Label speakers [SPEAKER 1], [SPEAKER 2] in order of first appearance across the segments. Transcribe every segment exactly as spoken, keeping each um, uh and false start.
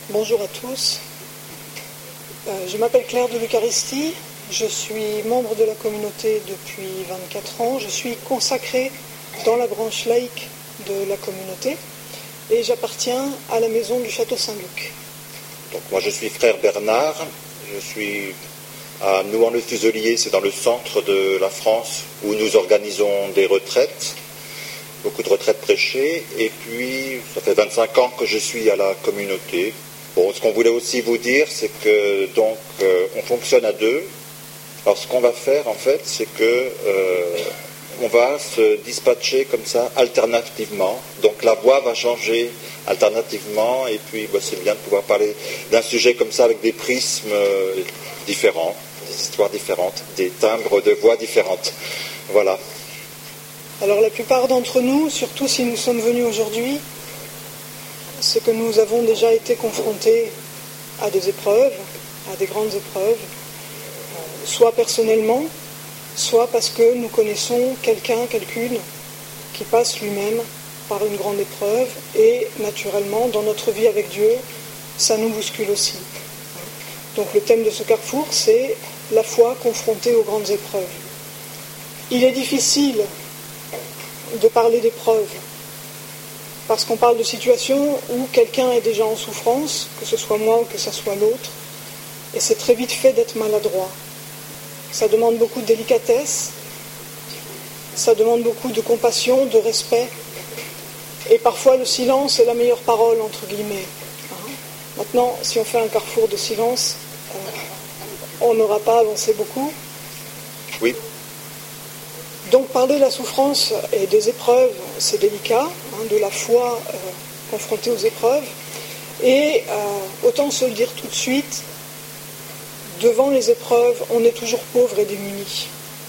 [SPEAKER 1] Bonjour à tous. Euh, je m'appelle Claire de l'Eucharistie. Je suis membre de la communauté depuis vingt-quatre ans. Je suis consacrée dans la branche laïque de la communauté et j'appartiens à la maison du Château Saint-Luc.
[SPEAKER 2] Donc moi je suis frère Bernard. Je suis à Nouan-le-Fuselier, c'est dans le centre de la France où nous organisons des retraites. Beaucoup de retraites prêchées, et puis ça fait vingt-cinq ans que je suis à la communauté. Bon, ce qu'on voulait aussi vous dire, c'est que donc euh, on fonctionne à deux. Alors ce qu'on va faire en fait, c'est que euh, on va se dispatcher comme ça alternativement. Donc la voix va changer alternativement, et puis bah, c'est bien de pouvoir parler d'un sujet comme ça avec des prismes euh, différents, des histoires différentes, des timbres de voix différentes. Voilà.
[SPEAKER 1] Alors la plupart d'entre nous, surtout si nous sommes venus aujourd'hui, c'est que nous avons déjà été confrontés à des épreuves, à des grandes épreuves, soit personnellement, soit parce que nous connaissons quelqu'un, quelqu'une qui passe lui-même par une grande épreuve, et naturellement, dans notre vie avec Dieu, ça nous bouscule aussi. Donc le thème de ce carrefour, c'est la foi confrontée aux grandes épreuves. Il est difficile de parler d'épreuves, parce qu'on parle de situations où quelqu'un est déjà en souffrance, que ce soit moi ou que ce soit l'autre, et c'est très vite fait d'être maladroit. Ça demande beaucoup de délicatesse, ça demande beaucoup de compassion, de respect, et parfois le silence est la meilleure parole, entre guillemets. Maintenant, si on fait un carrefour de silence, on n'aura pas avancé beaucoup.
[SPEAKER 2] Oui.
[SPEAKER 1] Donc parler de la souffrance et des épreuves, c'est délicat, hein, de la foi euh, confrontée aux épreuves. Et euh, autant se le dire tout de suite, devant les épreuves, on est toujours pauvre et démuni.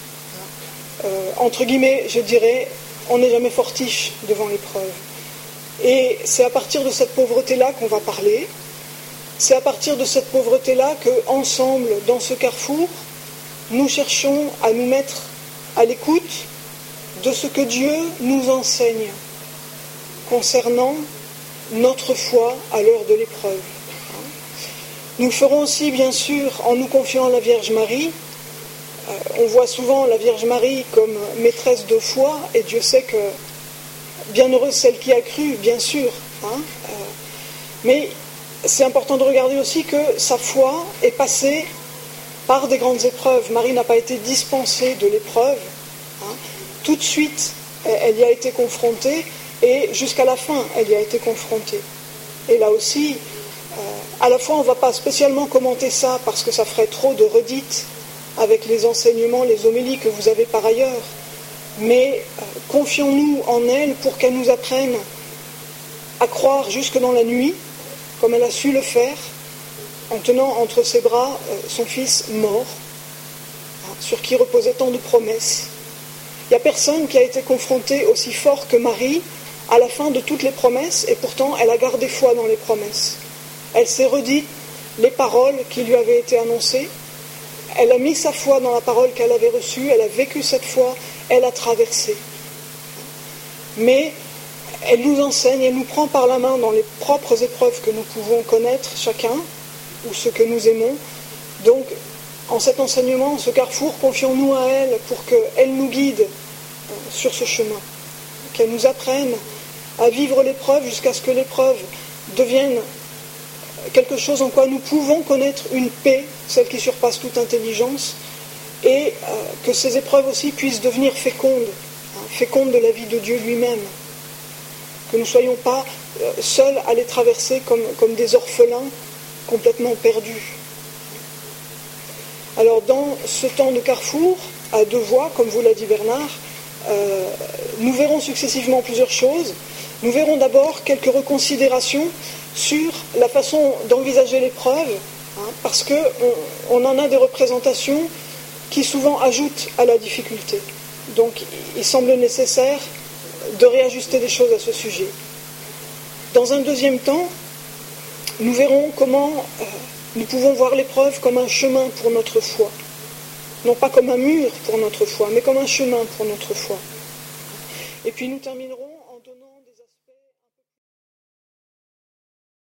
[SPEAKER 1] Euh, entre guillemets, je dirais, on n'est jamais fortiche devant l'épreuve. Et c'est à partir de cette pauvreté-là qu'on va parler. C'est à partir de cette pauvreté-là qu'ensemble, dans ce carrefour, nous cherchons à nous mettre à l'écoute de ce que Dieu nous enseigne concernant notre foi à l'heure de l'épreuve. Nous le ferons aussi, bien sûr, en nous confiant à la Vierge Marie. Euh, on voit souvent la Vierge Marie comme maîtresse de foi, et Dieu sait que bienheureuse celle qui a cru, bien sûr. Hein, euh, mais c'est important de regarder aussi que sa foi est passée par des grandes épreuves. Marie n'a pas été dispensée de l'épreuve. Hein. Tout de suite, elle y a été confrontée, et jusqu'à la fin, elle y a été confrontée. Et là aussi, euh, à la fois, on ne va pas spécialement commenter ça, parce que ça ferait trop de redites avec les enseignements, les homélies que vous avez par ailleurs, mais euh, confions-nous en elle pour qu'elle nous apprenne à croire jusque dans la nuit, comme elle a su le faire, en tenant entre ses bras euh, son fils mort, hein, sur qui reposaient tant de promesses. Il n'y a personne qui a été confronté aussi fort que Marie à la fin de toutes les promesses, et pourtant elle a gardé foi dans les promesses. Elle s'est redite les paroles qui lui avaient été annoncées, elle a mis sa foi dans la parole qu'elle avait reçue, elle a vécu cette foi, elle a traversé. Mais elle nous enseigne, elle nous prend par la main dans les propres épreuves que nous pouvons connaître chacun, ou ce que nous aimons. Donc, en cet enseignement, en ce carrefour, confions-nous à elle pour qu'elle nous guide sur ce chemin, qu'elle nous apprenne à vivre l'épreuve jusqu'à ce que l'épreuve devienne quelque chose en quoi nous pouvons connaître une paix, celle qui surpasse toute intelligence, et euh, que ces épreuves aussi puissent devenir fécondes, hein, fécondes de la vie de Dieu lui-même, que nous ne soyons pas euh, seuls à les traverser comme, comme des orphelins complètement perdus. Alors dans ce temps de carrefour, à deux voix, comme vous l'a dit Bernard, euh, nous verrons successivement plusieurs choses. Nous verrons d'abord quelques reconsidérations sur la façon d'envisager l'épreuve, hein, parce qu'on on en a des représentations qui souvent ajoutent à la difficulté. Donc il semble nécessaire de réajuster des choses à ce sujet. Dans un deuxième temps, nous verrons comment euh, nous pouvons voir l'épreuve comme un chemin pour notre foi. Non pas comme un mur pour notre foi, mais comme un chemin pour notre foi. Et puis nous terminerons